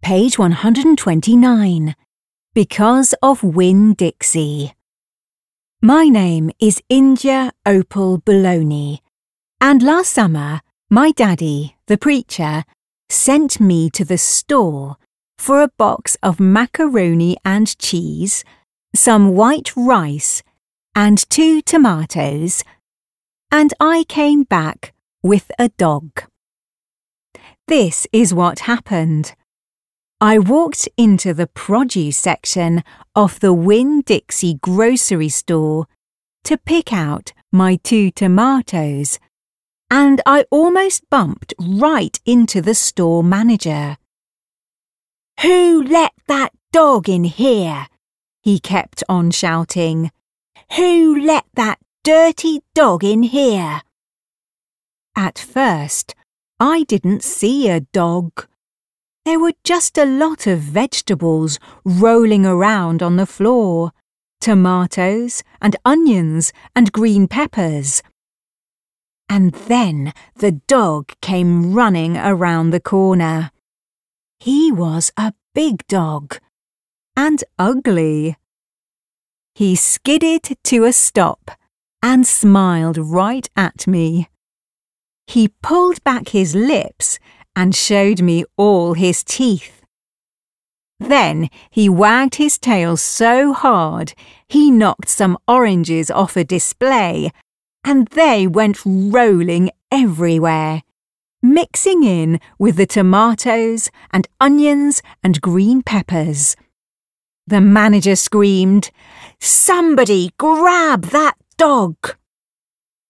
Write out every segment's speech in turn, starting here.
Page 129. Because of Winn-Dixie. My name is India Opal Bologna, and last summer my daddy, the preacher, sent me to the store for a box of macaroni and cheese, some white rice, and 2 tomatoes, and I came back with a dog. This is what happened. I walked into the produce section of the Winn-Dixie grocery store to pick out my 2 tomatoes, and I almost bumped right into the store manager. "Who let that dog in here?" he kept on shouting. "Who let that dirty dog in here?" At first, I didn't see a dog. There were just a lot of vegetables rolling around on the floor, tomatoes and onions and green peppers. And then the dog came running around the corner. He was a big dog and ugly. He skidded to a stop and smiled right at me. He pulled back his lips and showed me all his teeth. Then he wagged his tail so hard he knocked some oranges off a display, and they went rolling everywhere, mixing in with the tomatoes and onions and green peppers. The manager screamed, "Somebody grab that dog!"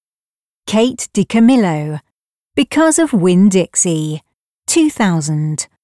Kate DiCamillo, Because of Winn-Dixie, 2000.